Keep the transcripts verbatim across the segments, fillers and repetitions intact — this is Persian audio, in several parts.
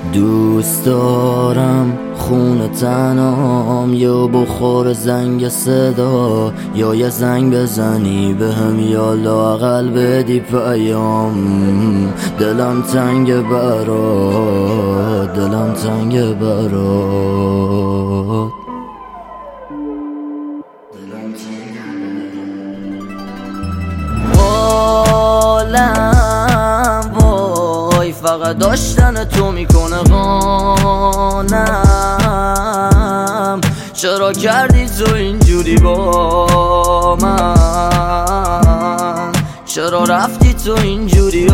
دوست دارم خونه تنام، یا بخور زنگ صدا، یا یه زنگ بزنی بهم، یا لااقل بدی پیام. دلم تنگ برات، دلم تنگ برات. حالم وای فقط داشتن تو میکنه قانم. چرا کردی تو اینجوری با من؟ چرا رفتی تو اینجوری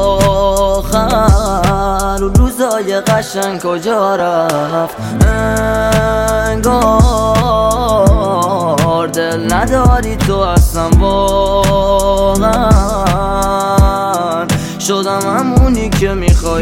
آخر؟ و روزای قشنگ کجا رفت؟ انگار دل نداری تو اصلا واقعا. شدم همونی که میخوای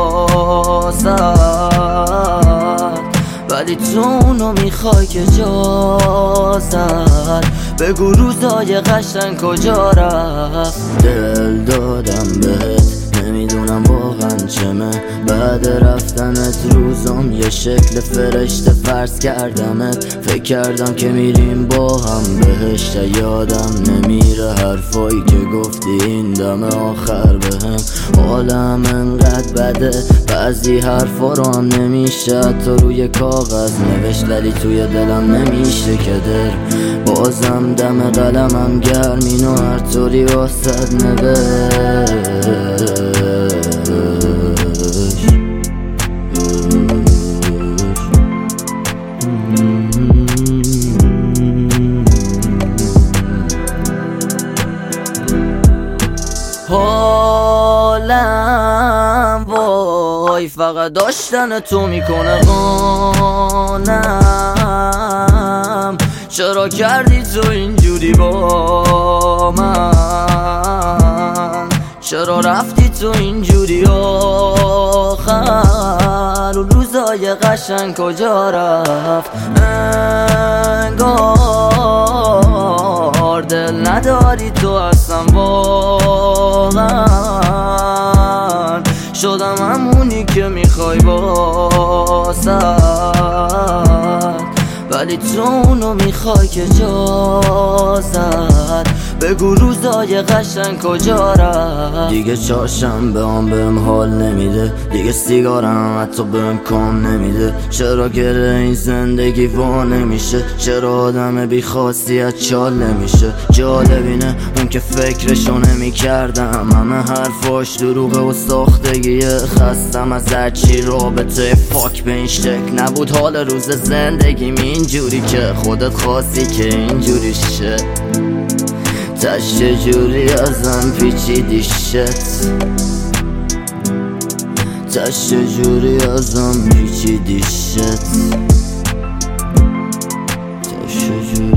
واسد، ولی تو اونو میخوای که جازد. بگو روزای قشنگ کجا رفت؟ دل دادم بهت، نمیدونم واقعا چمه. بعد رفتنت روزم یه شکل فرشته فرض کردمت. فکر کردم که میریم با هم بهشت، یادم نمیره حرفایی که گفتی این دم آخر بهم. حالم انقدر بده بعضی حرفا رو هم نمیشه تا روی کاغذ نوشت، ولی توی دلم نمیشه که در. بازم دم قلمم گرم، اینو هر طوری واسد نوشت. حالم وای فقط داشتن تو میکنه قانم. چرا کردی تو اینجوری با من؟ چرا رفتی تو اینجوری آخر؟ و روزای قشنگ کجا رفت؟ انگار دل نداری تو اصلا واقعا. شدم همونی که میخوای واسد، ولی تو اونو میخوای که جازد. بگو روزای قشنگ کجا رفت؟ دیگه چهارشنبه هم بهم حال نمیده، دیگه سیگارم حتی بهم کام نمیده. چرا گره این زندگی وا نمیشه؟ چرا آدم بی خاصیت چال نمیشه؟ جالب اینه اون که فکرشو نمیکردم، همه حرفاش دروغه و ساختگیه. خستم از هرچی رابطه فاک به این شکل نبود. حال روز زندگیم اینجوری که خودت خواستی که اینجوری شه. تش چجوری ازم پیچیدی شت، تش چجوری ازم پیچیدی شت، تش چجوری